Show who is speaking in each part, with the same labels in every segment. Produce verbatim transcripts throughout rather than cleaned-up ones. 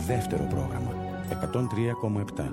Speaker 1: δεύτερο πρόγραμμα, εκατόν τρία κόμμα επτά.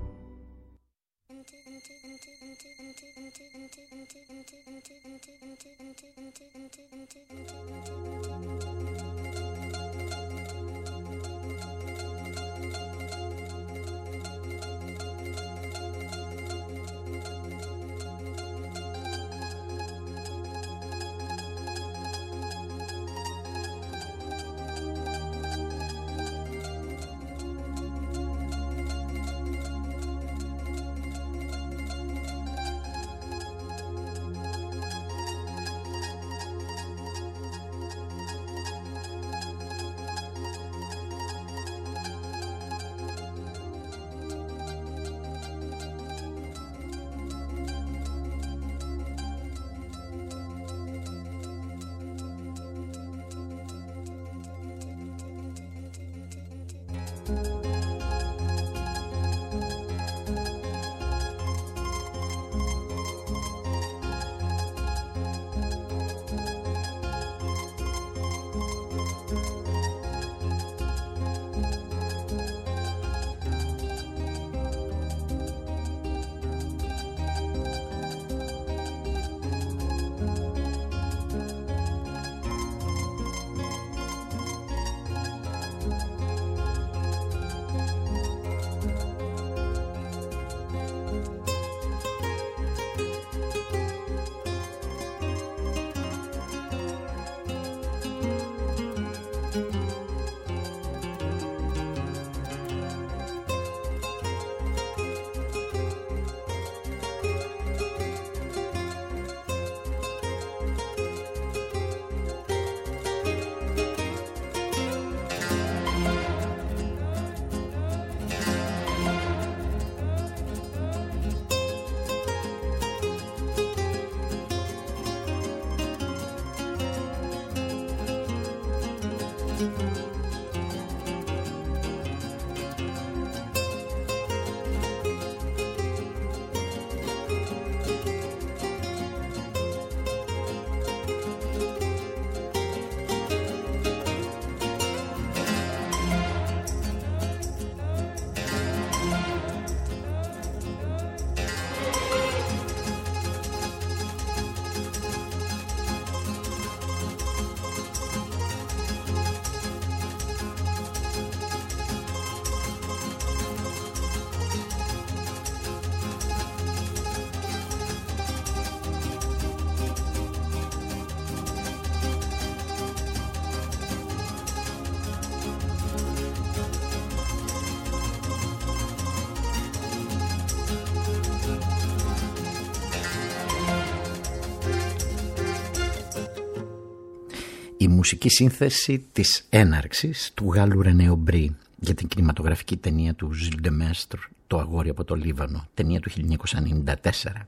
Speaker 2: Η μουσική σύνθεση της έναρξης του Γάλλου Ρενέ Ομπρί για την κινηματογραφική ταινία του Ζιλ ντε Μέστρ, «Το αγόρι από το Λίβανο», ταινία του χίλια εννιακόσια ενενήντα τέσσερα.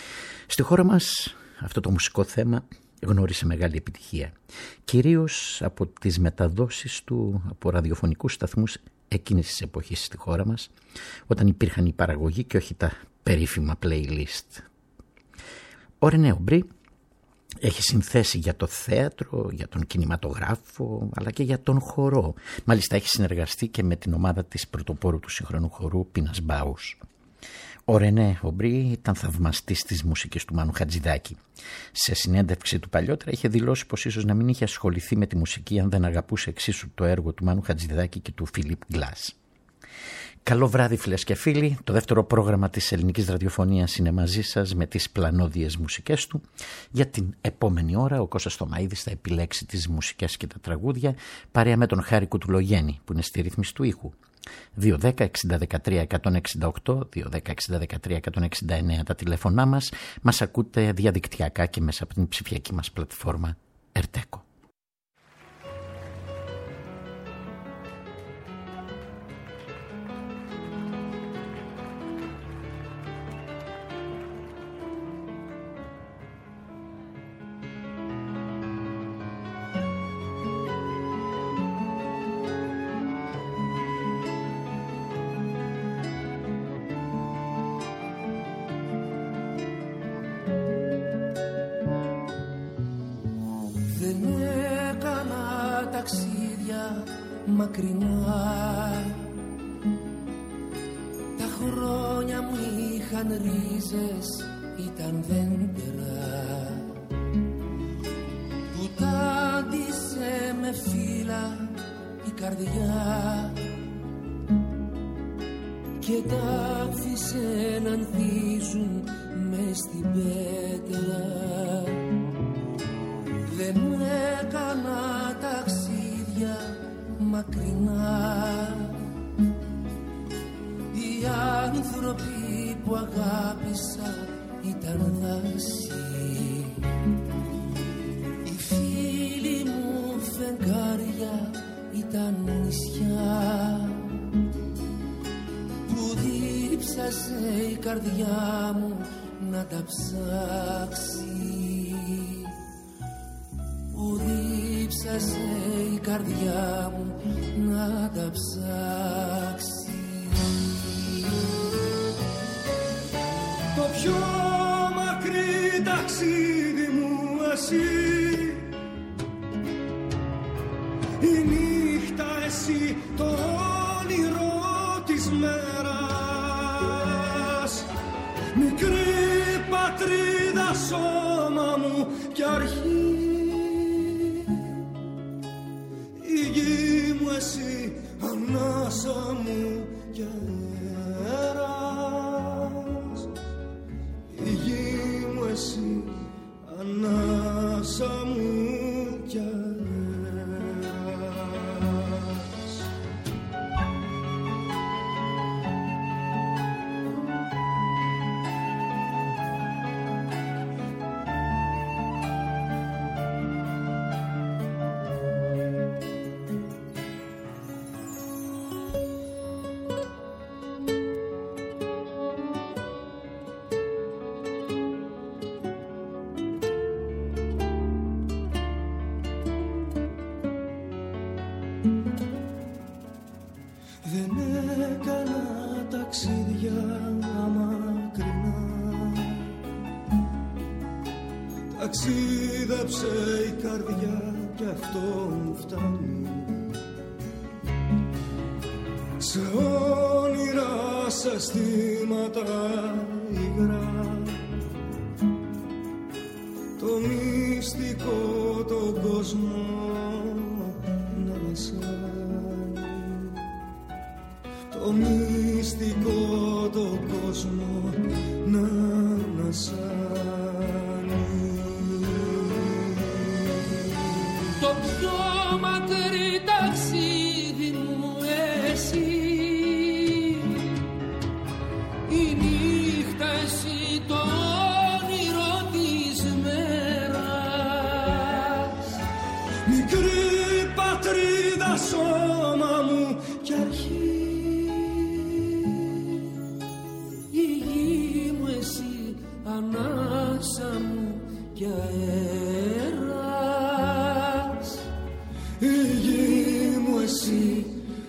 Speaker 2: Στη χώρα μας αυτό το μουσικό θέμα γνώρισε μεγάλη επιτυχία, κυρίως από τις μεταδόσεις του από ραδιοφωνικούς σταθμούς εκείνης της εποχής στη χώρα μας, όταν υπήρχαν η παραγωγή και όχι τα περίφημα playlist. Ο Ρενέ Ομπρί έχει συνθέσει για το θέατρο, για τον κινηματογράφο, αλλά και για τον χορό. Μάλιστα έχει συνεργαστεί και με την ομάδα της πρωτοπόρου του σύγχρονου χορού Πίνας Μπάους. Ο Ρενέ Ομπρί ήταν θαυμαστής της μουσικής του Μάνου Χατζηδάκη. Σε συνέντευξη του παλιότερα είχε δηλώσει πως ίσως να μην είχε ασχοληθεί με τη μουσική αν δεν αγαπούσε εξίσου το έργο του Μάνου Χατζηδάκη και του Φίλιπ Γκλάς. Καλό βράδυ φίλες και φίλοι, το δεύτερο πρόγραμμα της ελληνικής ραδιοφωνίας είναι μαζί σας με τις πλανόδιες μουσικές του. Για την επόμενη ώρα ο Κώστας Θωμαίδης θα επιλέξει τις μουσικές και τα τραγούδια παρέα με τον Χάρη Κουτουλογέννη που είναι στη ρύθμιση του ήχου. δύο δέκα εξήντα δεκατρία εκατόν εξήντα οκτώ, δύο δέκα εξήντα δεκατρία εκατόν εξήντα εννέα τα τηλέφωνά μας. Μας ακούτε διαδικτυακά και μέσα από την ψηφιακή μας πλατφόρμα Ερτέκο.
Speaker 3: μακρινά. Τα χρόνια μου είχαν ρίζες, ήταν δέντρα που τάντισε με φύλλα η καρδιά και τα άφησε να ανθίζουν μες στην πέτρα. Δεν έκανα ταξίδια μακρινά. Οι άνθρωποι που αγάπησα ήταν δάση. Οι φίλοι μου φεγγάρια ήταν νησιά που δίψασε η καρδιά μου να τα ψάξει. Που δίψασε η καρδιά μου να τα ψάξει.
Speaker 4: Το πιο μακρύ ταξίδι μου εσύ, η νύχτα εσύ, το όνειρο της μέρας. Μικρή πατρίδα, σώμα μου κι αρχή, η γη μου εσύ, ανάσα μου κι αέρας. Η γη μου εσύ, ανάσα μου κι αέρας. Ταξίδεψε η καρδιά κι αυτό μου φτάνει. Σε όνειρα, σε αισθήματα υγρά, το μυστικό τον κόσμο να βασάνει. Το μυστικό τον κόσμο να ανασάνει.
Speaker 3: Το πιο μακρύ ταξίδι μου εσύ, η νύχτα εσύ, το όνειρο της μέρας.
Speaker 4: Μικρή πατρίδα, σώμα μου κι αρχή,
Speaker 3: η γη μου εσύ, ανάσα μου κι αέρας.
Speaker 4: η γη μου εσύ,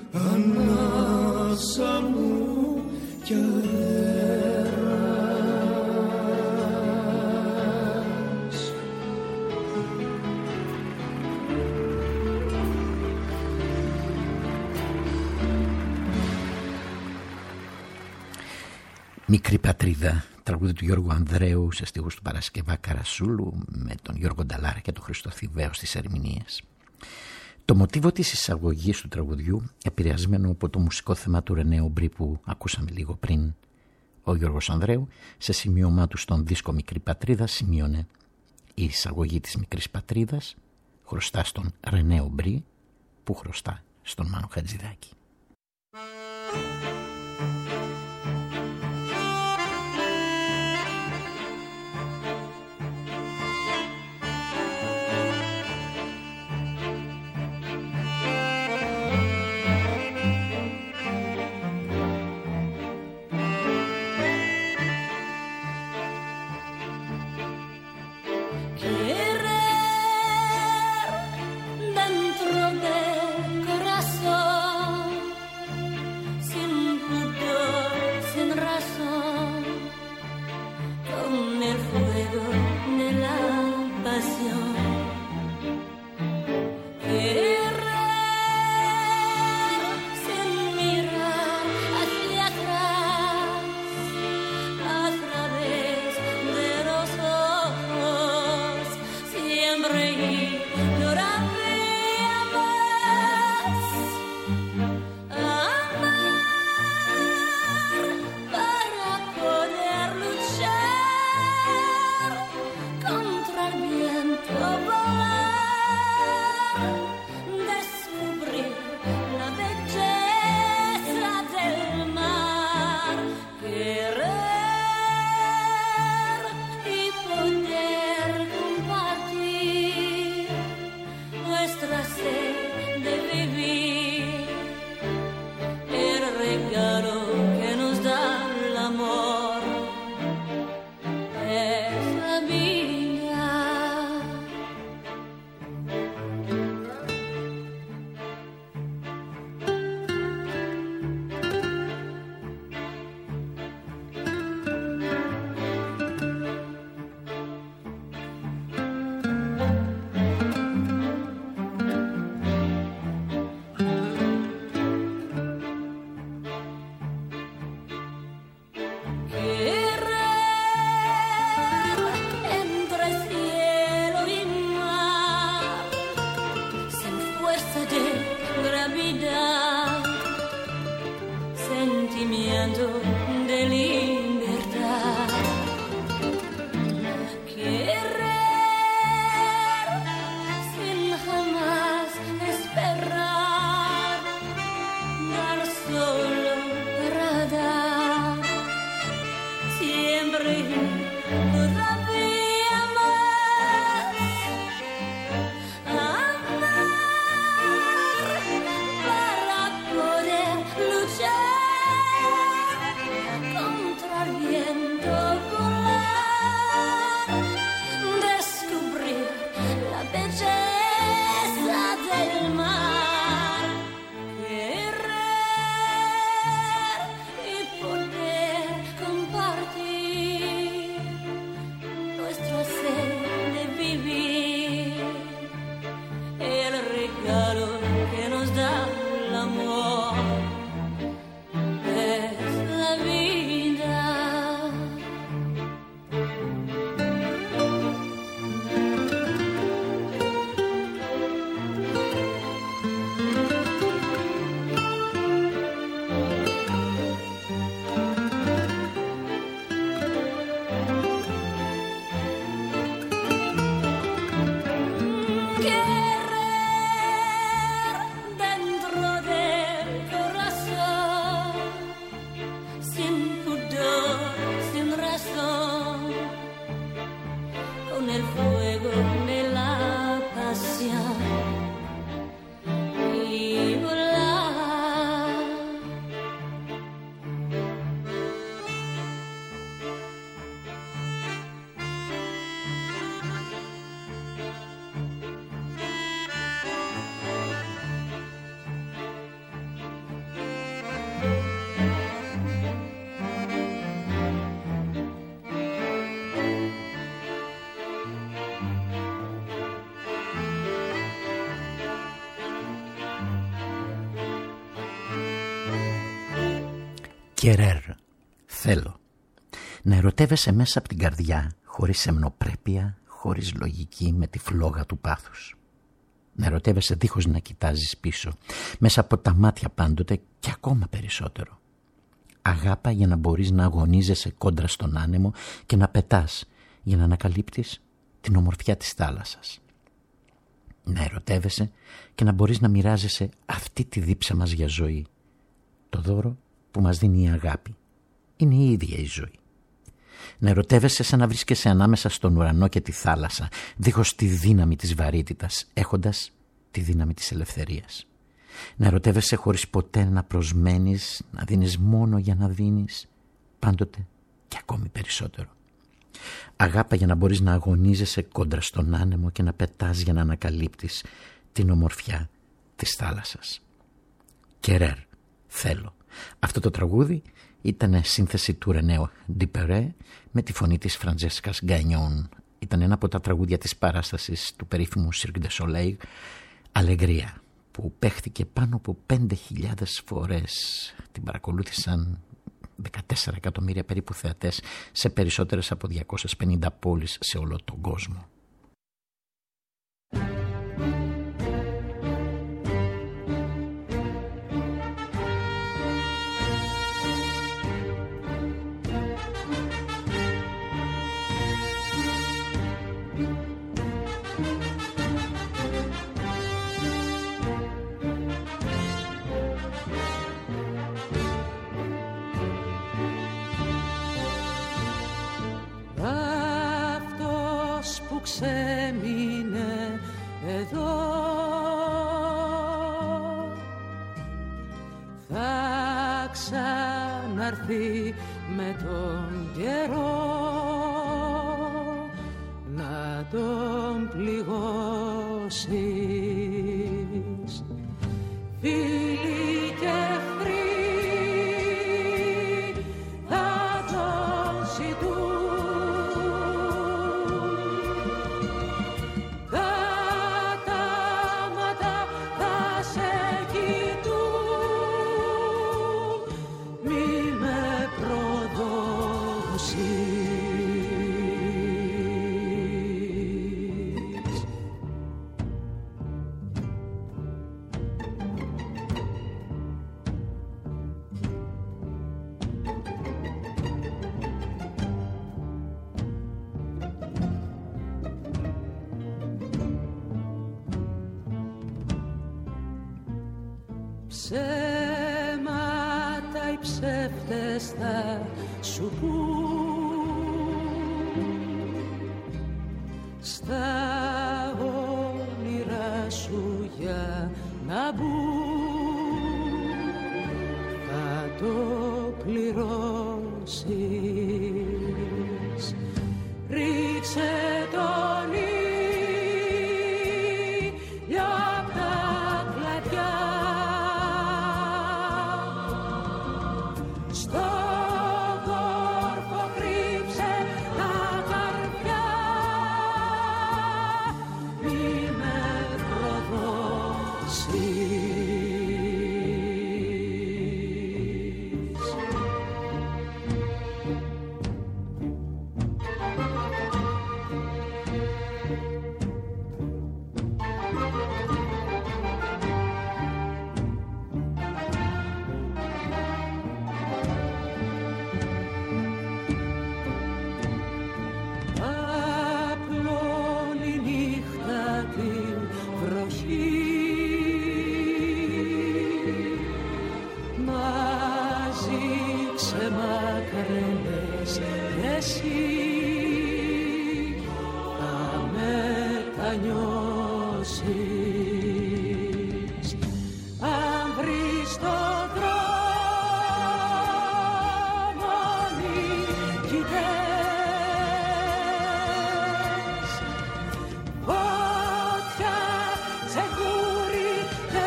Speaker 4: ανάσα μου κι αέρας.
Speaker 2: Μικρή πατρίδα, τραγούδι του Γιώργου Ανδρέου σε στίχους του Παρασκευά Καρασούλου με τον Γιώργο Νταλάρα και τον Χριστό Θηβαίο στις ερμηνείες. Το μοτίβο της εισαγωγής του τραγουδιού, επηρεασμένο από το μουσικό θέμα του Ρενέ Ομπρί που ακούσαμε λίγο πριν, ο Γιώργος Ανδρέου σε σημείωμά του στον δίσκο Μικρή Πατρίδα σημείωνε: η εισαγωγή της Μικρής Πατρίδας χρωστά στον Ρενέ Ομπρί που χρωστά στον Μάνο Χατζηδάκη.
Speaker 5: Dentro del corazón vivir, el regalo que nos da el amor es la vida.
Speaker 2: Querer, θέλω. Να ερωτεύεσαι μέσα από την καρδιά, χωρίς σεμνοπρέπεια, χωρίς λογική, με τη φλόγα του πάθους. Να ερωτεύεσαι δίχως να κοιτάζεις πίσω, μέσα από τα μάτια πάντοτε και ακόμα περισσότερο. Αγάπα για να μπορείς να αγωνίζεσαι κόντρα στον άνεμο και να πετάς για να ανακαλύπτεις την ομορφιά της θάλασσας. Να ερωτεύεσαι και να μπορείς να μοιράζεσαι αυτή τη δίψα μας για ζωή. Το δώρο που μας δίνει η αγάπη είναι η ίδια η ζωή. Να ερωτεύεσαι σαν να βρίσκεσαι ανάμεσα στον ουρανό και τη θάλασσα, δίχως τη δύναμη της βαρύτητας, έχοντας τη δύναμη της ελευθερίας. Να ερωτεύεσαι χωρίς ποτέ να προσμένεις, να δίνεις μόνο για να δίνεις, πάντοτε και ακόμη περισσότερο. Αγάπα για να μπορείς να αγωνίζεσαι κόντρα στον άνεμο και να πετάς για να ανακαλύπτεις την ομορφιά της θάλασσας. Querer, θέλω. Αυτό το τραγούδι ήταν σύνθεση του Ρενέο Ντιπερέ με τη φωνή της Φραντζέσκας Γκανιόν. Ήταν ένα από τα τραγούδια της παράστασης του περίφημου Cirque du Soleil, Αλεγρία, που παίχθηκε πάνω από πέντε χιλιάδες φορές. Την παρακολούθησαν δεκατέσσερα εκατομμύρια περίπου θεατές σε περισσότερες από διακόσιες πενήντα πόλεις σε όλο τον κόσμο.
Speaker 3: ξαναρθεί με τον καιρό να τον πληγώσεις. Φίλοι και εχθροί θα τον ζητούν, κατάματα θα σε κοιτούν, μη με προδώσεις. Ψέματα οι ψεύτες θα σου πούν, στα όνειρά σου για να μπουν, θα το πληρώσεις. Ρίξε τον ήλιο απ' τα κλαδιά, στον κόρφο κρύψε τα καρδιά, μη με προδώσεις. Απλώνει νύχτα την βροχή, μαζί ξεμακραίνες κι εσύ, θα μετανιώσεις. Αν βρεις τον δρόμο νικητές, φωτιά, τσεκούρι και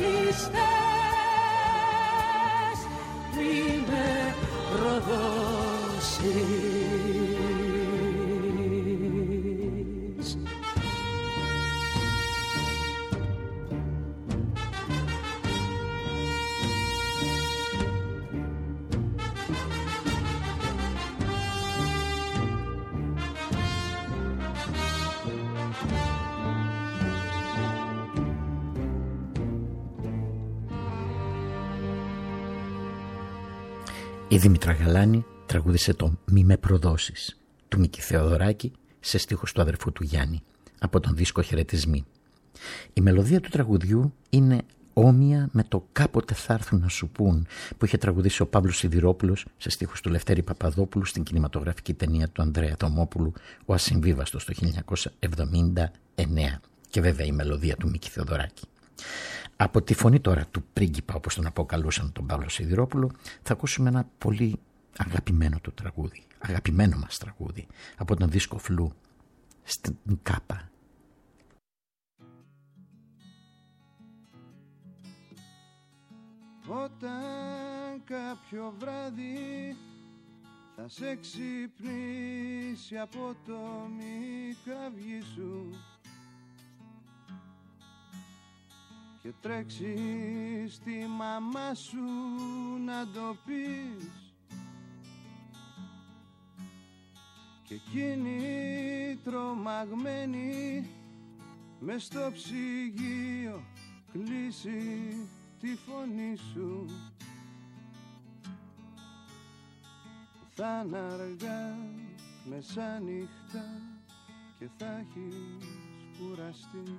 Speaker 3: ληστές, μη με προδώσεις.
Speaker 2: Η Δήμητρα Γαλάνη τραγούδισε το «Μη με προδώσεις» του Μίκη Θεοδωράκη σε στίχους του αδερφού του Γιάννη από τον δίσκο «Χαιρετισμοί». Η μελωδία του τραγουδιού είναι όμοια με το «Κάποτε θα έρθουν να σου πούν» που είχε τραγουδήσει ο Παύλος Σιδηρόπουλος σε στίχους του Λευτέρη Παπαδόπουλου στην κινηματογραφική ταινία του Ανδρέα Θωμόπουλου «Ο Ασυμβίβαστος» το χίλια εννιακόσια εβδομήντα εννέα, και βέβαια η μελωδία του Μίκη Θεοδωράκη. Από τη φωνή τώρα του πρίγκιπα, όπως τον αποκαλούσαν τον Παύλο Σιδηρόπουλο, θα ακούσουμε ένα πολύ αγαπημένο του τραγούδι, αγαπημένο μας τραγούδι, από τον δίσκο Φλου, στην Κάπα.
Speaker 6: Όταν κάποιο βράδυ θα σε ξυπνήσει από το μικραυγί σου και τρέξει στη μαμά σου να το πεις, και εκείνη τρομαγμένη μες στο ψυγείο κλείσει τη φωνή σου, θα είναι αργά μεσάνυχτα και θα έχεις κουραστεί.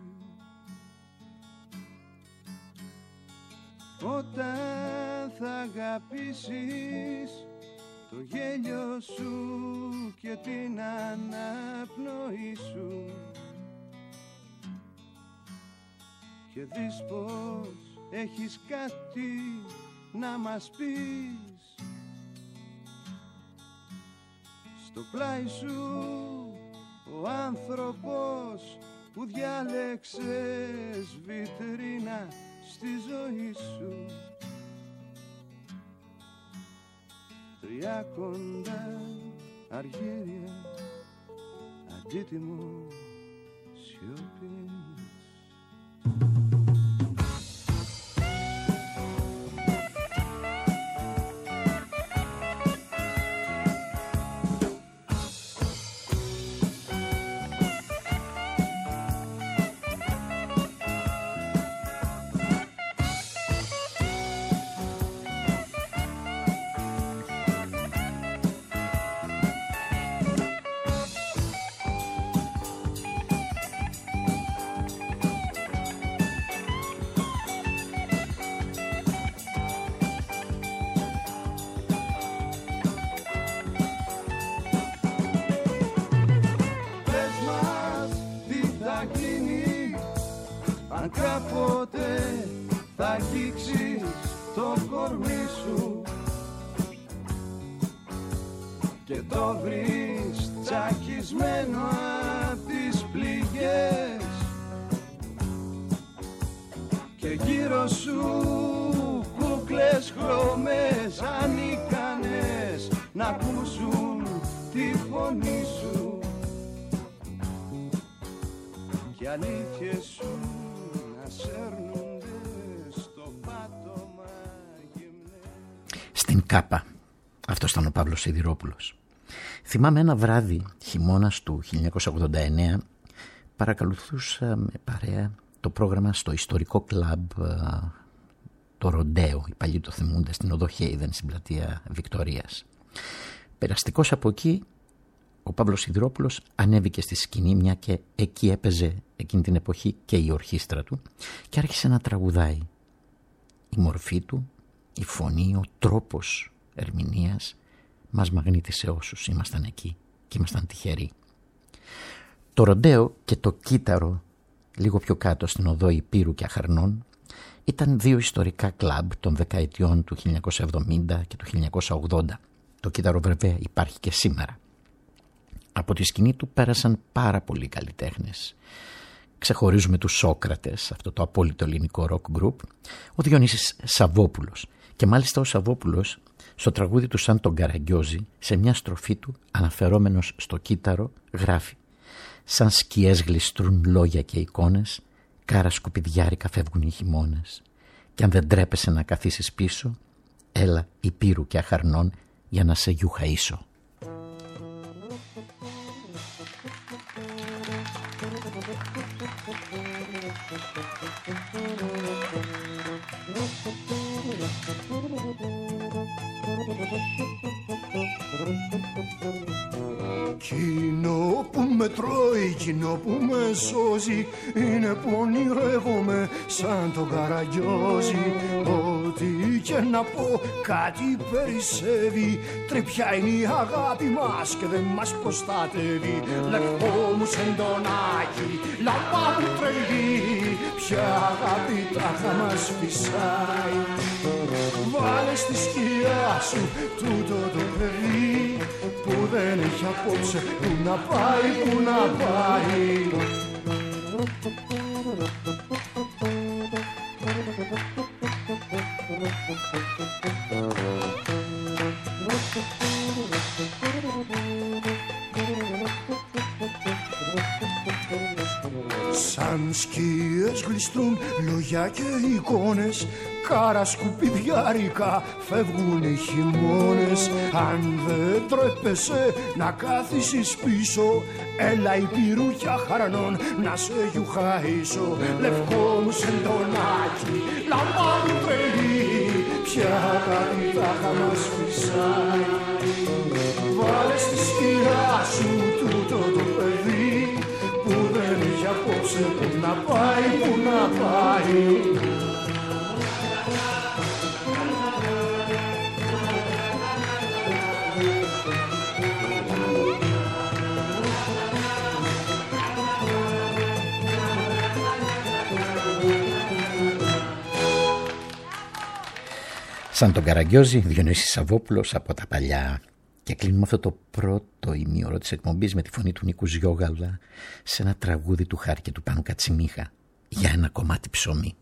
Speaker 6: Όταν θα αγαπήσεις το γέλιο σου και την αναπνοή σου και δεις πως έχεις κάτι να μας πεις. Στο πλάι σου ο άνθρωπος που διάλεξες βιτρίνα στη ζωή σου. Τρία κοντά αργύρια αντίτιμο σιωπής. Αν κάποτε θα αγγίξεις το κορμί σου και το βρεις τσακισμένο απ' τις πληγές και γύρω σου κούκλες χρώμες ανίκανες να ακούσουν τη φωνή σου και αλήθειες σου
Speaker 2: στην Κάπα. Αυτός ήταν ο Παύλος Σιδηρόπουλος. Θυμάμαι ένα βράδυ χειμώνας του χίλια εννιακόσια ογδόντα εννέα παρακολουθούσα με παρέα το πρόγραμμα στο ιστορικό κλαμπ το Ροντέο. Οι παλιοί το θυμούνται, στην οδό Χέιδεν, στην πλατεία Βικτορίας. Περαστικός από εκεί, ο Παύλος Σιδηρόπουλος ανέβηκε στη σκηνή, μια και εκεί έπαιζε εκείνη την εποχή και η ορχήστρα του, και άρχισε να τραγουδάει. Η μορφή του, η φωνή, ο τρόπος ερμηνείας μας μαγνήτησε όσους ήμασταν εκεί και ήμασταν τυχεροί. Το Ροντέο και το Κύτταρο, λίγο πιο κάτω στην οδό Υπήρου και Αχαρνών, ήταν δύο ιστορικά κλαμπ των δεκαετιών του χίλια εννιακόσια εβδομήντα και του χίλια εννιακόσια ογδόντα. Το Κύτταρο βέβαια υπάρχει και σήμερα. Από τη σκηνή του πέρασαν πάρα πολλοί καλλιτέχνες. Ξεχωρίζουμε τους Σόκρατες, αυτό το απόλυτο ελληνικό rock group, ο Διονύσης Σαββόπουλος. Και μάλιστα ο Σαββόπουλος, στο τραγούδι του «Σαν τον Καραγκιόζη», σε μια στροφή του, αναφερόμενος στο κύτταρο, γράφει «Σαν σκιές γλιστρούν λόγια και εικόνες, κάρα σκουπιδιάρικα φεύγουν οι χειμώνες. Κι αν δεν τρέπεσαι να καθίσεις πίσω, έλα Υπήρου και Αχαρνών για να σε γιουχαΐσω».
Speaker 4: Κοινό που με τρώει, κοινό που με σώζει, είναι που ονειρεύομαι σαν τον Καραγκιόζη. Ό,τι και να πω κάτι περισσεύει, τρυπιά είναι η αγάπη μας και δεν μας προστατεύει. Λευκό μου σεντονάκι, λαμπά μου τρελή, ποια αγάπη τάχα μας φυσάει. Βάλε στη σκιά σου τούτο το παιδί που δεν έχει απόψε που να πάει, που να πάει. Σαν σκιές γλιστρούν λόγια και εικόνες, κάρα σκουπιδιάρικα φεύγουν οι χειμώνες. Αν δεν τρέπεσαι να κάθισεις πίσω, έλα Υπήρου και Αχαρνών να σε γιουχαΐσω. Λευκό μου σεντονάκι, λαμπά μου τρελή, ποια αγάπη τάχα μας φυσάει. Βάλε στη σκιά σου τούτο το παιδί που δεν έχει απόψε που να πάει, που να πάει.
Speaker 2: Σαν τον Καραγκιόζη, Διονύσης Σαββόπουλος από τα παλιά. Και κλείνουμε αυτό το πρώτο ημίωρο της εκπομπής με τη φωνή του Νίκου Ζιόγαλα σε ένα τραγούδι του Χάρη και του Πάνου Κατσιμίχα για ένα κομμάτι ψωμί.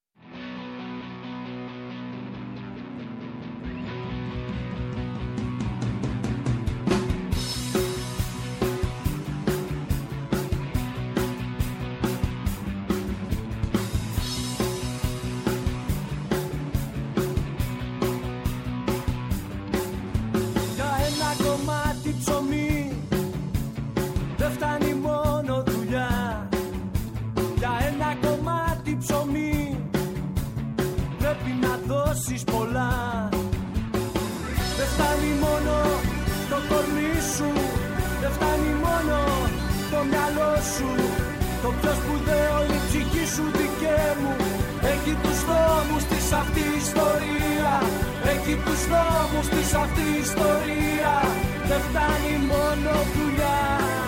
Speaker 6: Το πιο σπουδαίο είναι η ψυχή σου δικαί μου. Έχει τους νόμους της αυτή η ιστορία. Έχει τους νόμους της αυτή η ιστορία. Δεν φτάνει μόνο δουλειά.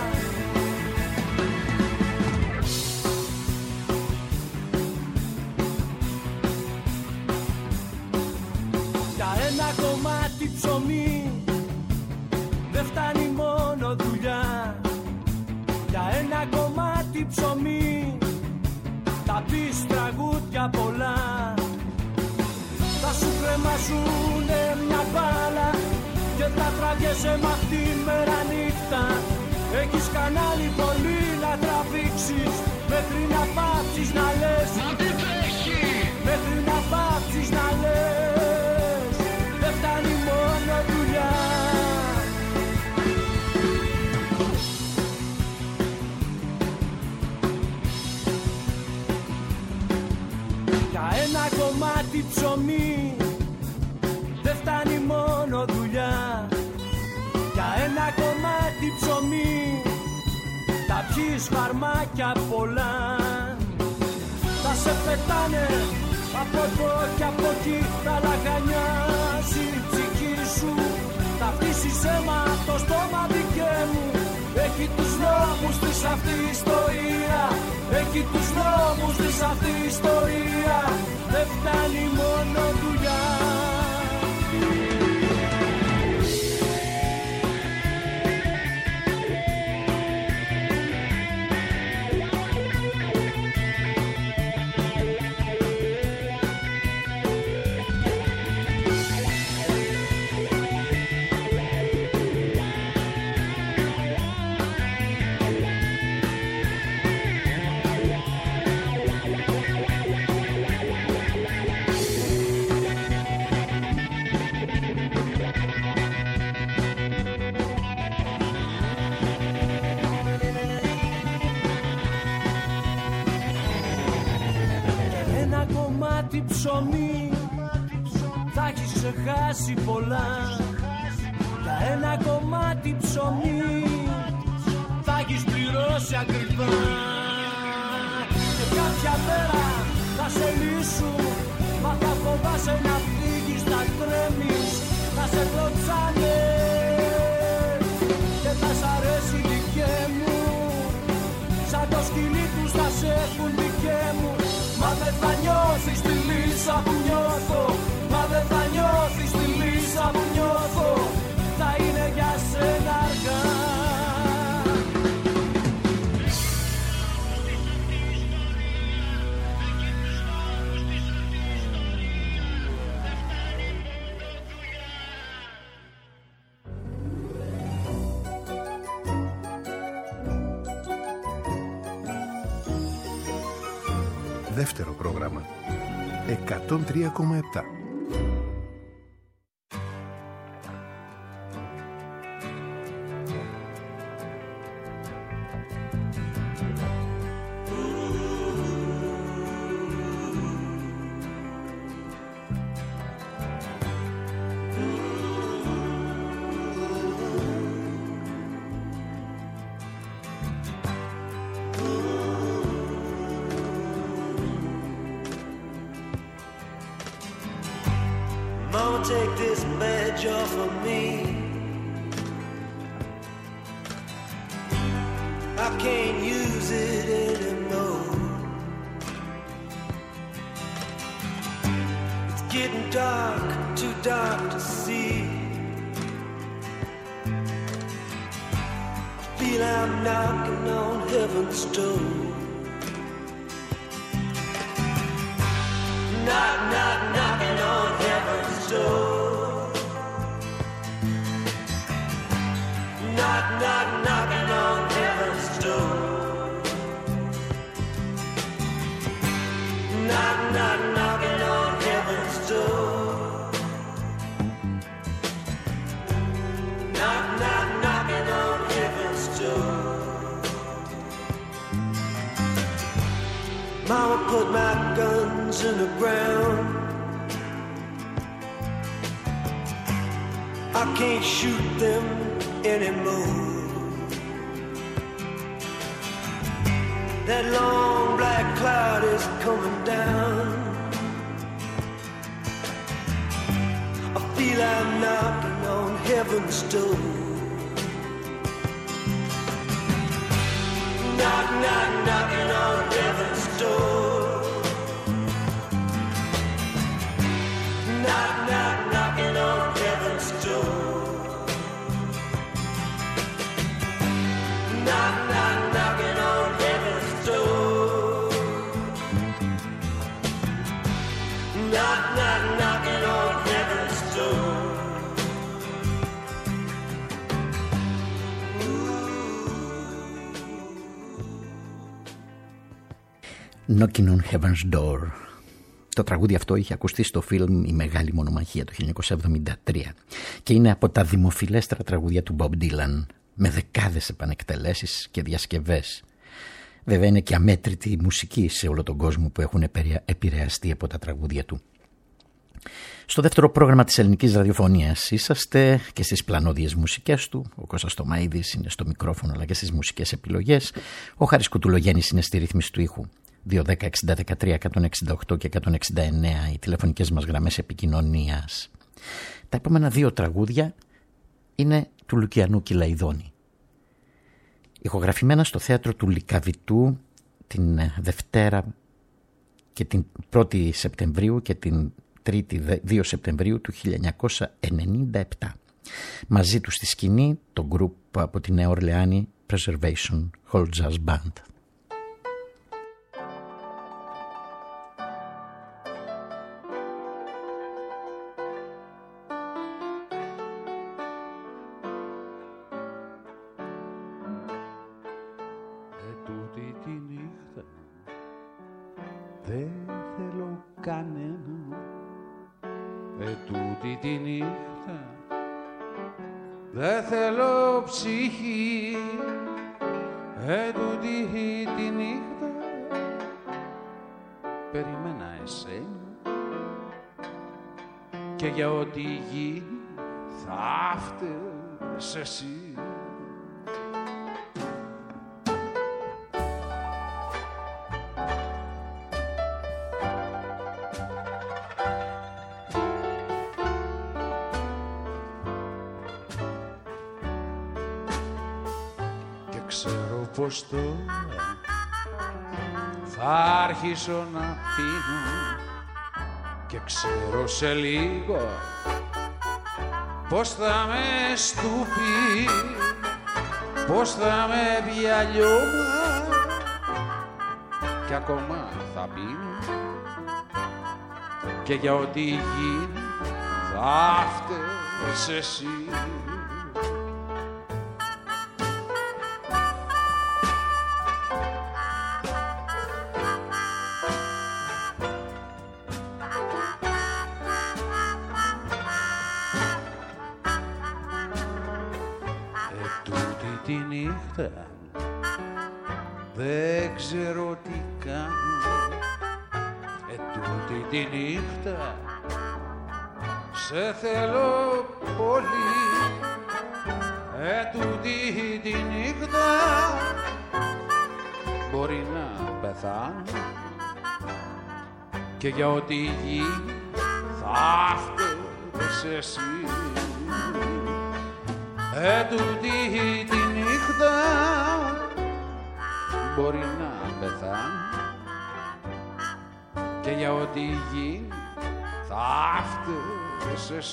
Speaker 6: Για ένα κομμάτι ψωμί δεν φτάνει μόνο δουλειά. Για ένα κομμάτι ψωμί θα πεις τραγούδια πολλά. Θα σου κρεμάζουνε μια μπάλα και θα τραβιέσαι μ' αυτή μέρα νύχτα. Έχεις κανάλι πολύ να τραβήξεις μέχρι να πάψεις να λες. Μέχρι να πάψεις να λες. Δεν φτάνει μόνο δουλειά. Ένα κομμάτι ψωμί δεν φτάνει μόνο δουλειά. Για ένα κομμάτι ψωμί θα πιεις φαρμάκια πολλά. Θα σε πετάνε από εδώ και από εκεί. Θα λαγανιάσει η ψυχή σου. Θα φτύσεις αίμα το στόμα δικαί μου. Έχει τους νόμους της αυτή η ιστορία. Έχει τους νόμους της αυτή η ιστορία. Δεν φτάνει μόνο δουλειά. Ψωμί θα έχεις ξεχάσει πολλά. Για ένα κομμάτι ψωμί θα έχεις πληρώσει ακριβά. Και κάποια μέρα θα σε λύσουν. Μα θα φοβάσαι να φύγεις, να τρέμεις, να σε κλωτσάνε. Και θα σ' αρέσει δικαί μου. Σαν το σκυλί τους θα σε έχουν δικαί μου. Μα δεν θα νιώθεις τη λύσα που νιώθω. Μα δεν θα νιώθεις τη λύσα που νιώθω. Θα είναι για σένα αργά.
Speaker 7: Δεύτερο πρόγραμμα εκατόν τρία κόμμα επτά.
Speaker 8: Take this badge off of me. I can't use it anymore. It's getting dark, too dark to see. Feel I'm knocking on heaven's door. Knock, knock, knocking on heaven's door. Knock, knock, knocking on heaven's door. Knock, knock, knocking on heaven's door. Knock, knock, knocking on heaven's door. Mama put my guns in the ground. I can't shoot them anymore. That long black cloud is coming down. I feel I'm knocking on heaven's door. Knock, knock, knocking on heaven's door. Knock, knock, knocking on heaven's door. Knock, knock, knocking on heaven's door. Knock, knock, knocking on heaven's door.
Speaker 2: Knocking on Heaven's Door. Το τραγούδι αυτό είχε ακουστεί στο φιλμ «Η Μεγάλη Μονομαχία» το χίλια εννιακόσια εβδομήντα τρία και είναι από τα δημοφιλέστερα τραγούδια του Bob Dylan, με δεκάδες επανεκτελέσεις και διασκευές. Βέβαια είναι και αμέτρητη μουσική σε όλο τον κόσμο που έχουν επηρεαστεί από τα τραγούδια του. Στο δεύτερο πρόγραμμα της ελληνικής ραδιοφωνίας είσαστε και στις πλανόδιες μουσικές του. Ο Κώστας Τομαΐδης είναι στο μικρόφωνο αλλά και στις μουσικές επιλογές. Ο Χάρης Κουτουλογέννης είναι στη ρύθμιση του ήχου. δύο δέκα εξήντα δεκατρία εκατόν εξήντα οκτώ και εκατόν εξήντα εννέα οι τηλεφωνικές μας γραμμές επικοινωνίας. Τα επόμενα δύο τραγούδια είναι του Λουκιανού Κυλαϊδόνη. Ηχογραφημένα στο θέατρο του Λυκαβητού την Δευτέρα και την πρώτη Σεπτεμβρίου και την Τρίτη δύο Σεπτεμβρίου του χίλια εννιακόσια ενενήντα επτά. Μαζί του στη σκηνή το γκρουπ από τη Νέα Ορλεάνη Preservation Hall Jazz Band.
Speaker 9: Δε θέλω ψυχή, ετούτη τη νύχτα, περιμένα εσένα και για ό,τι γίνει θα φταίς εσύ. Πως τώρα θα άρχισω να πίνω και ξέρω σε λίγο πως θα με στουπεί, πως θα με πιαλιώμα και ακόμα θα πίνω και για ό,τι γίνει θα φταίς εσύ. Δεν ξέρω τι κάνω, ετούτη τη νύχτα σε θέλω πολύ, ετούτη τη νύχτα μπορεί να πεθάνω και για ό,τι γίνει θα φταίς εσύ. Ετούτη τη νύχτα μπορεί να πεθάνω και για ό,τι γίνει θα φταίς εσύ.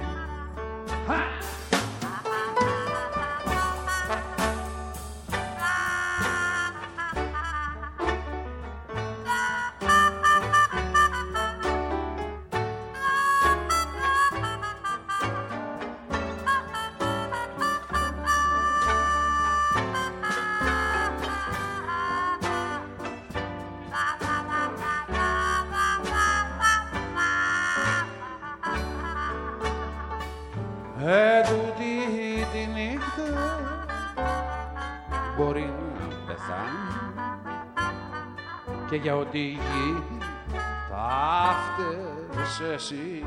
Speaker 9: Και για ό,τι γη θα φταίς εσύ.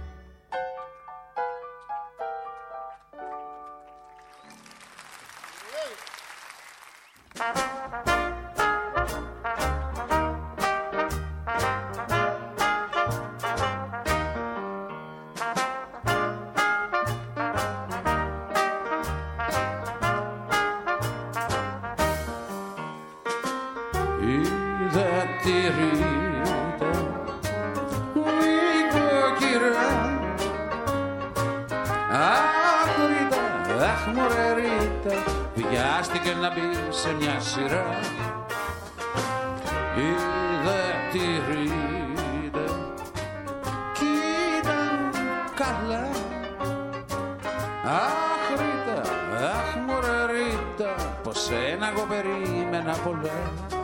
Speaker 9: Βιάστηκε να μπει σε μια σειρά. Είδε τη Ρίτα κι ήταν καλά. Αχ Ρίτα, αχ μωρέ Ρίτα, πως ένα εγώ περίμενα πολλά.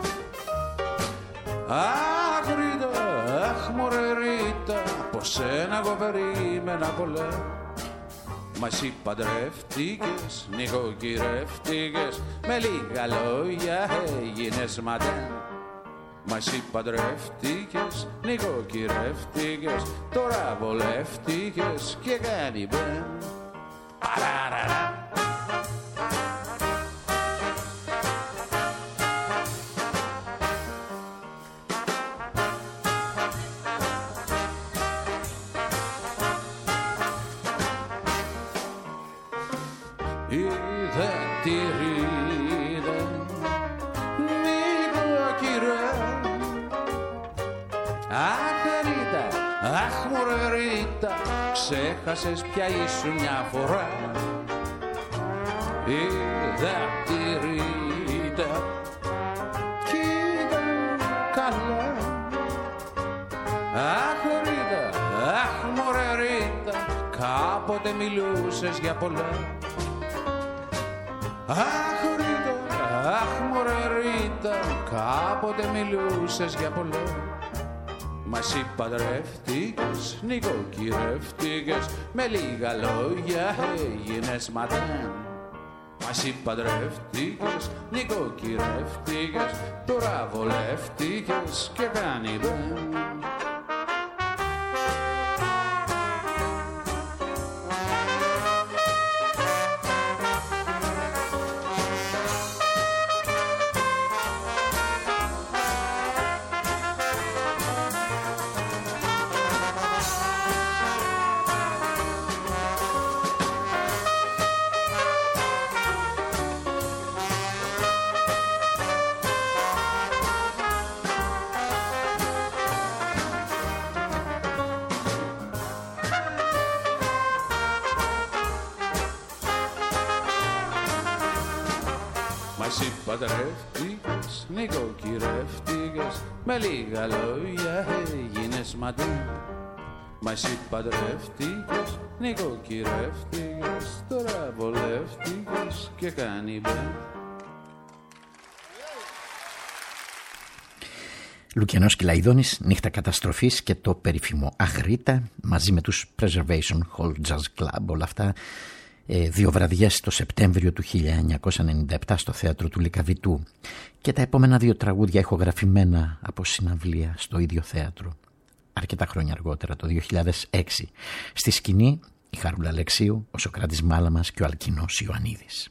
Speaker 9: Αχ Ρίτα, αχ μωρέ Ρίτα, πως ένα εγώ περίμενα πολλά. Μα εσύ παντρεύτηκες, νοικοκυρεύτηκες, με λίγα λόγια έγινες μαντέ. Μα εσύ παντρεύτηκες, νοικοκυρεύτηκες, τώρα βολεύτηκες και κάνει μπεν. Παραραρα. Είδε τη Ρίτα, νοικοκυρά. Αχ Ρίτα, αχ μωρέ Ρίτα, ξέχασες πια ήσουν μια φορά. Είδε τη Ρίτα κι ήταν καλά. Αχ Ρίτα, αχ μωρέ Ρίτα, κάποτε μιλούσες για πολλά. Αχ Ρίτα, αχ μωρέ Ρίτα, κάποτε μιλούσες για πολλά. Μα εσύ παντρεύτηκες, νοικοκυρεύτηκες, με λίγα λόγια έγινες ματέν. Μα εσύ παντρεύτηκες, νοικοκυρεύτηκες, τώρα βολεύτηκες και κάνει μπεν. Παντρεύτηκες, νοικοκυρεύτηκες, με λίγα λόγια έγινες μαντέ. Μα εσύ παντρεύτηκες, νοικοκυρεύτηκες, τώρα βολεύτηκες και κάνει μπεν.
Speaker 2: Λουκιανός Κυλαϊδόνης, Νύχτα Καταστροφής και το περίφημο Αχ Ρίτα, μαζί με τους Preservation Hall Jazz Club, όλα αυτά δύο βραδιές το Σεπτέμβριο του χίλια εννιακόσια ενενήντα επτά στο θέατρο του Λυκαβητού, και τα επόμενα δύο τραγούδια ηχογραφημένα από συναυλία στο ίδιο θέατρο αρκετά χρόνια αργότερα, το δύο χιλιάδες έξι. Στη σκηνή η Χαρούλα Αλεξίου, ο Σωκράτης Μάλαμας και ο Αλκίνος Ιωαννίδης.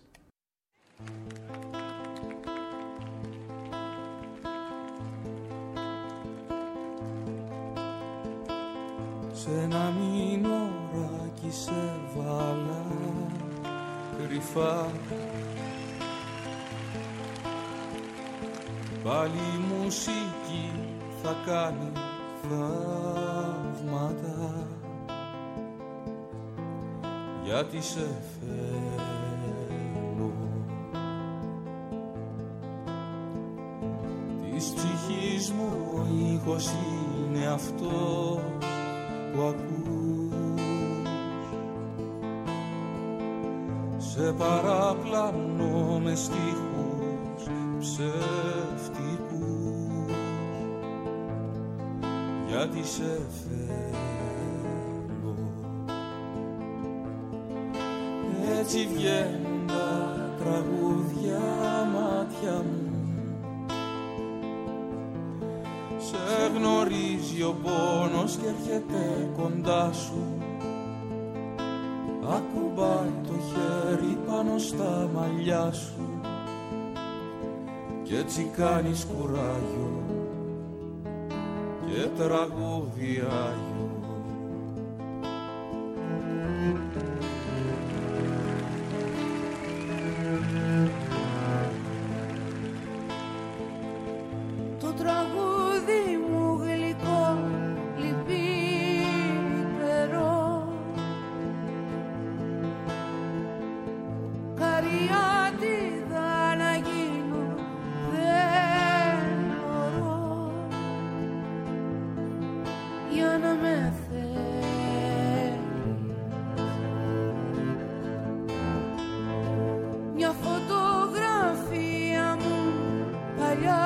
Speaker 6: Σε ένα μηνωράκι σε βάλα κρυφά, πάλι η μουσική θα κάνει θαύματα.
Speaker 10: γιατί σε θέλω. Της ψυχής μου ο ήχος είναι αυτός που ακούς, σε παραπλανώ με στίχους ψεύτικους, γιατί σε θέλω. Έτσι βγαίνουν τα τραγούδια μάτια μου, σε γνωρίζει ο πόνος και έρχεται κοντά σου, ακουμπάει το χέρι πάνω στα μαλλιά σου κι έτσι κάνεις κουράγιο και τραγούδι άγιο.
Speaker 3: Το τραγούδι μου γλυκό, λυπητερό, καριάτιδα να γίνω δεν μπορώ, για να με θέλεις. Μια φωτογραφία μου παλιά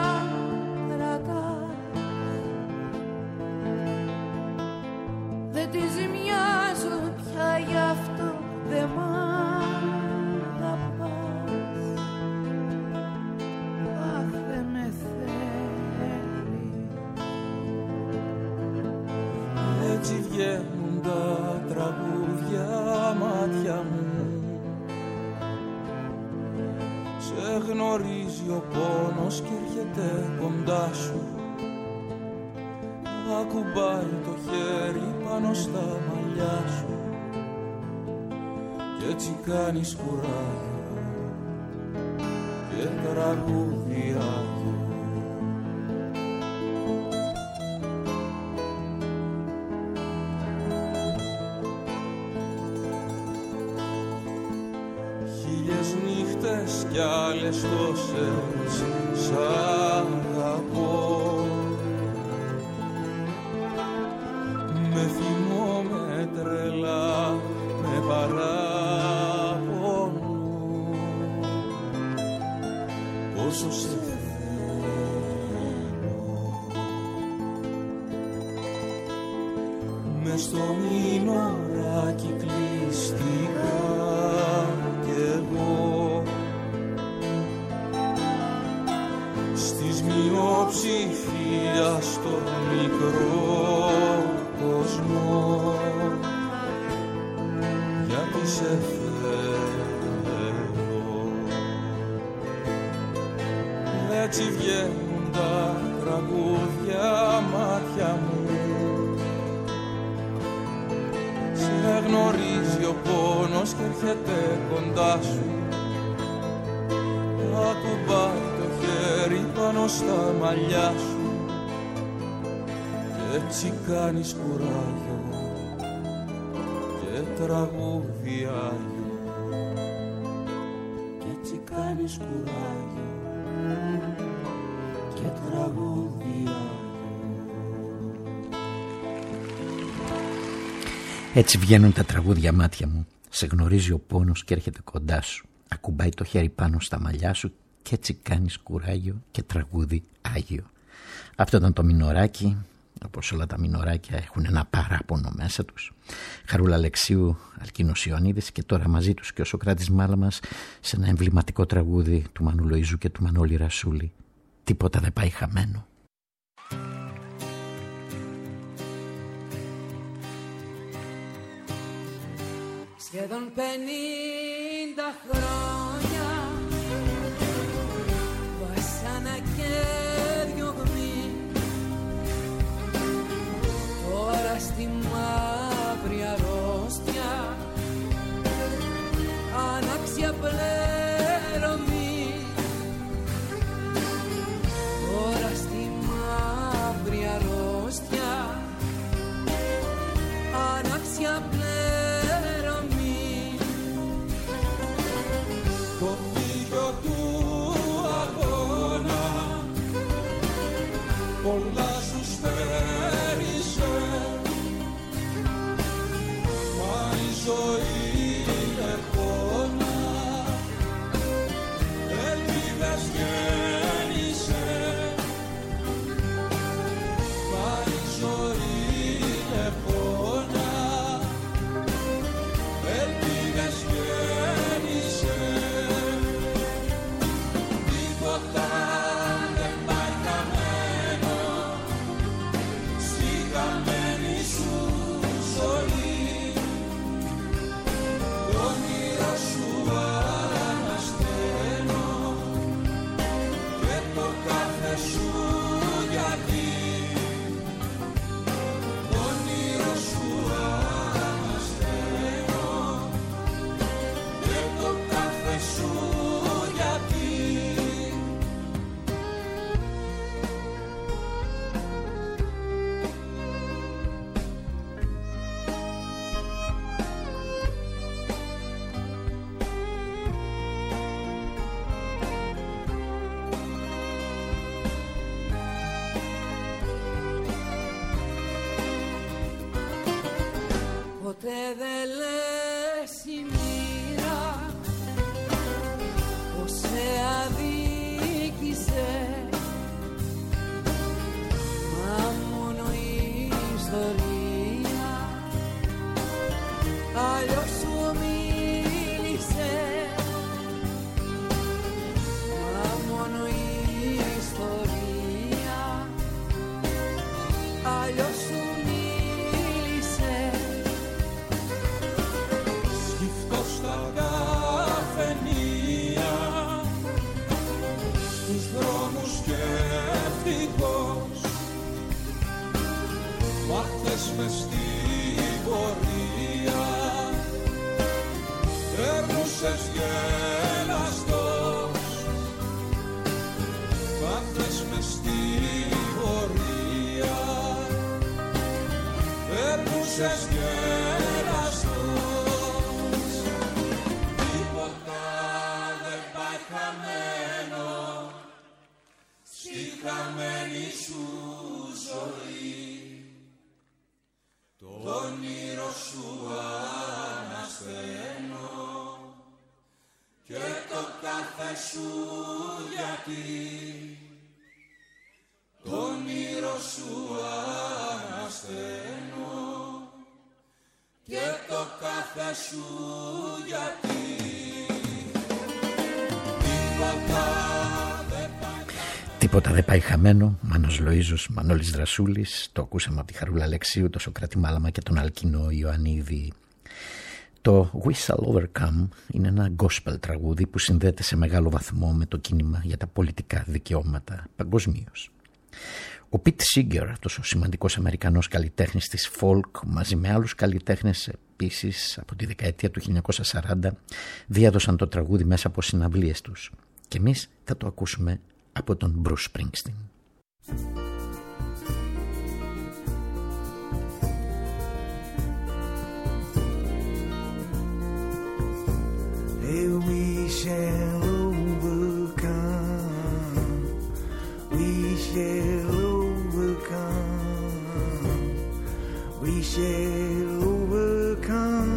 Speaker 3: δεν τη ζημιάζω πια, γι' αυτό δεν μ' αγαπάς. Αχ, δεν με θέλεις.
Speaker 10: Έτσι βγαίνουν τα τραγούδια μάτια μου, σε γνωρίζει ο πόνος και έρχεται κοντά σου, ακουμπάει το χέρι πάνω στα μαλλιά σου κι έτσι κάνεις κουράγιο και τραγούδι άγιο. Χίλιες νύχτες κι άλλες τόσες σ' αγαπώ, με θυμώ, με τρελά, με παράπονο, πόσο σε θέλω. Μες στο μηνωράκι κλειστικά κι εγώ, στις μειοψηφία στο μικρό κόσμο, γιατί σε θέλω. Έτσι βγαίνουν τα τραγούδια μάτια μου, σε γνωρίζει ο πόνος και έρχεται κοντά σου, ακουμπάει το χέρι πάνω στα μαλλιά σου κι έτσι κάνεις κουράγιο και τραγούδι άγιο, κι έτσι κάνεις κουράγιο και τραγούδι άγιο.
Speaker 2: Έτσι βγαίνουν τα τραγούδια μάτια μου, σε γνωρίζει ο πόνος και έρχεται κοντά σου, ακουμπάει το χέρι πάνω στα μαλλιά σου κι έτσι κάνεις κουράγιο και τραγούδι άγιο. Αυτό ήταν το μηνωράκι. Όπως όλα τα μηνωράκια έχουν ένα παράπονο μέσα τους. Χαρούλα Αλεξίου, Αλκίνος Ιωαννίδης και τώρα μαζί τους και ο Σωκράτης Μάλαμας σε ένα εμβληματικό τραγούδι του Μανού Λοΐζου και του Μανώλη Ρασούλη. Τίποτα δεν πάει χαμένο.
Speaker 3: Σχεδόν πενήντα χρόνια βασάνα και διωγμή, τώρα στη μαύρη αρρώστια ανάξια πλέρωμη, τώρα στη μαύρη αρρώστια ανάξια πλέρωμη. ποτέ δεν λες η μοίρα πως σε αδίκησε, μα μόνο η ιστορία αλλιώς σου μίλησε, μα μόνο η ιστορία αλλιώς σου μίλησε.
Speaker 10: Σκυφτός στα καφενεία, στους δρόμους σκεφτικός, μάχτες μες στην πορεία, έρνουσες γελαστός, μάχτες μες στην πορεία, έρνουσες γελαστός. Τίποτα δεν πάει χαμένο στη χαμένη σου ζωή, το όνειρο σου ανασταίνω και το κάθε σου γιατί, το όνειρο σου ανασταίνω και το κάθε σου γιατί. Τίποτα δεν πάει χαμένο.
Speaker 2: Τίποτα δεν πάει χαμένο. Μάνος Λοΐζος, Μανώλης Δρασούλης. Το ακούσαμε από τη Χαρούλα Αλεξίου, το Σοκράτη Μάλαμα και τον Αλκίνο Ιωαννίδη. Το We Shall Overcome είναι ένα gospel τραγούδι που συνδέεται σε μεγάλο βαθμό με το κίνημα για τα πολιτικά δικαιώματα παγκοσμίως. Ο Πιτ Σίγκερ, αυτός ο σημαντικός Αμερικανός καλλιτέχνης της folk, μαζί με άλλους καλλιτέχνες επίσης από τη δεκαετία του χίλια εννιακόσια σαράντα, διέδωσαν το τραγούδι μέσα από συναυλίες τους. Και εμείς θα το ακούσουμε από τον Bruce Springsteen.
Speaker 11: Hey, we shall overcome. We shall overcome. We shall overcome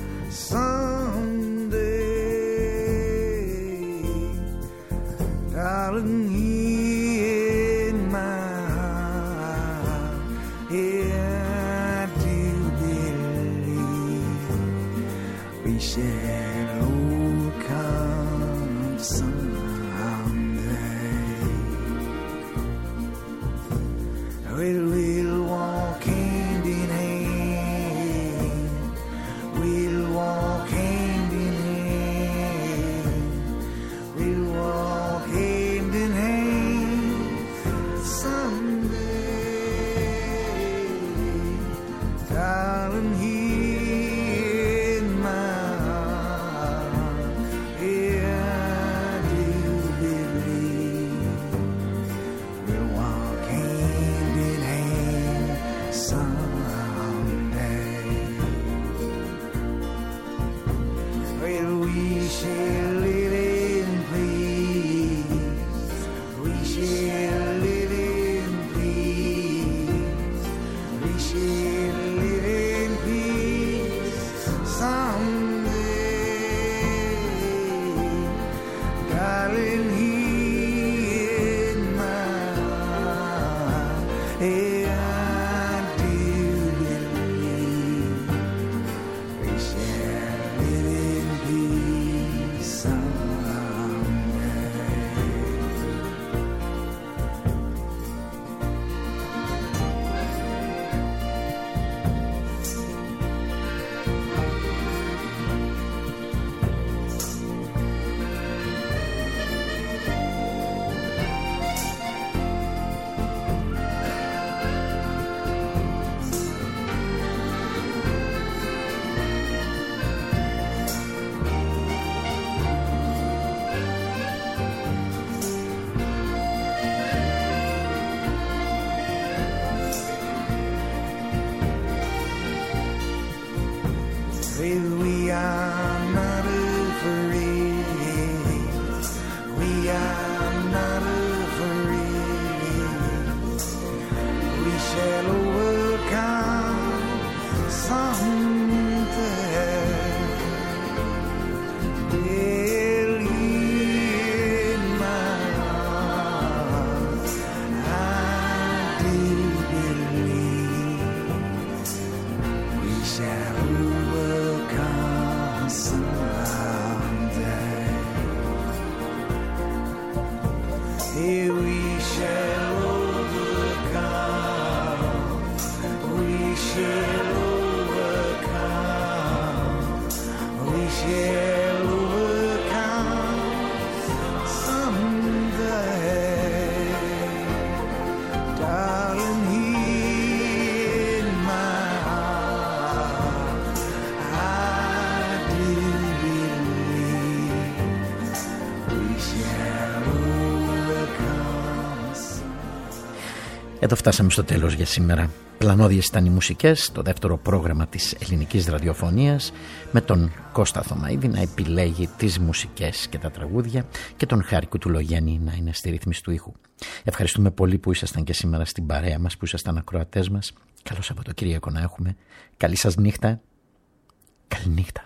Speaker 11: someday. Darling, in my heart, yeah, I do believe we shall overcome someday. We'll, we'll walk hand in hand. We'll walk hand in hand. We'll walk hand in hand someday. Darling, here in my heart. shall overcome someday. Hey, we shall overcome. We shall overcome. We shall overcome someday. Darling, here in my heart, I do believe we shall overcome someday.
Speaker 2: Εδώ φτάσαμε στο τέλος για σήμερα. Πλανώδιες ήταν οι μουσικές, το δεύτερο πρόγραμμα της ελληνικής ραδιοφωνίας, με τον Κώστα Θωμαίδη να επιλέγει τις μουσικές και τα τραγούδια και τον Χάρη Κουτουλογέννη να είναι στη ρύθμιση του ήχου. Ευχαριστούμε πολύ που ήσασταν και σήμερα στην παρέα μας, που ήσασταν ακροατές μας. Καλό Σαββατοκύριακο να έχουμε. Καλή σας νύχτα. Καλή νύχτα.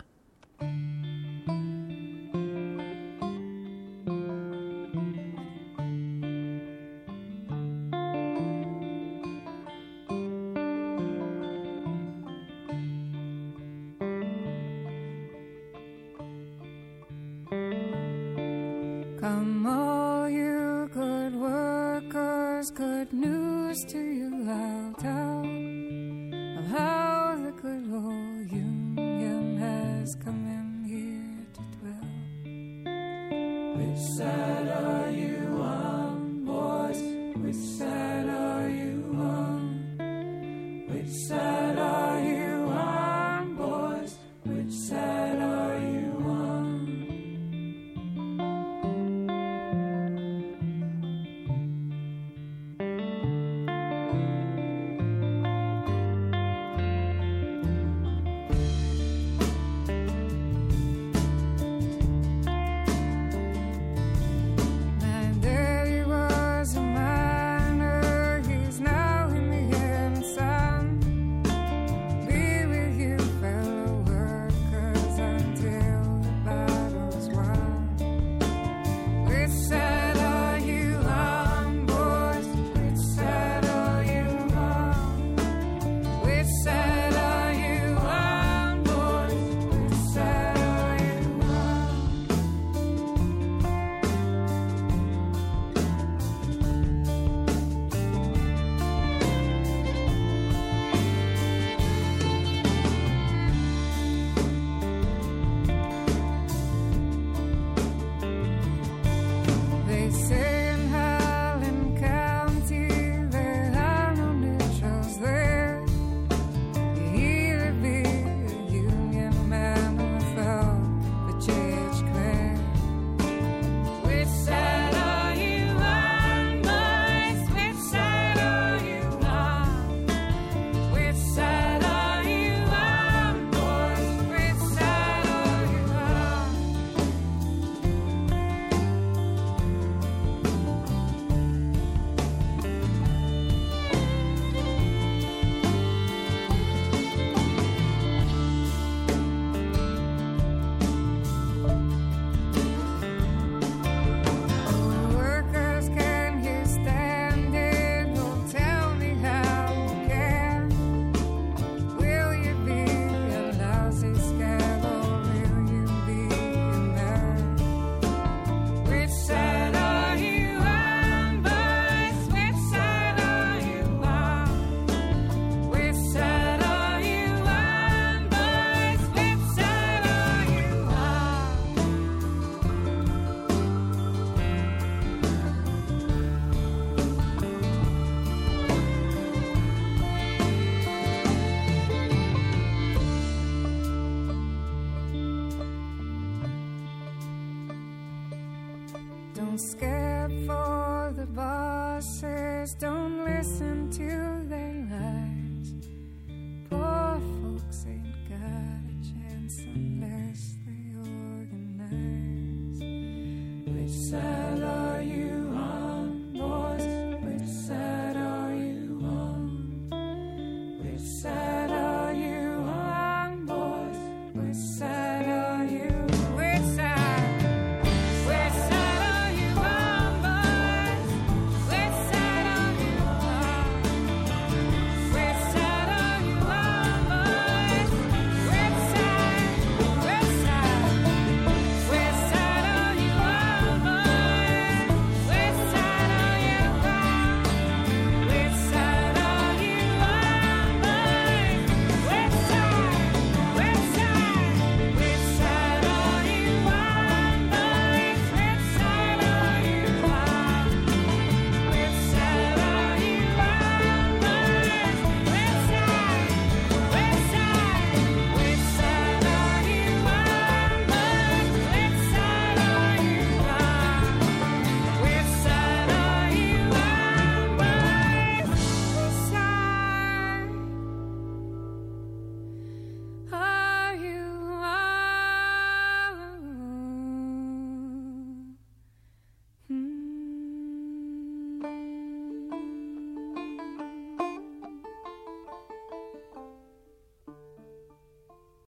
Speaker 3: Come all you good workers, good news to you I'll tell of how the good old Union has come in here to dwell. Which side are you on, boys? Which side are you on? Which side?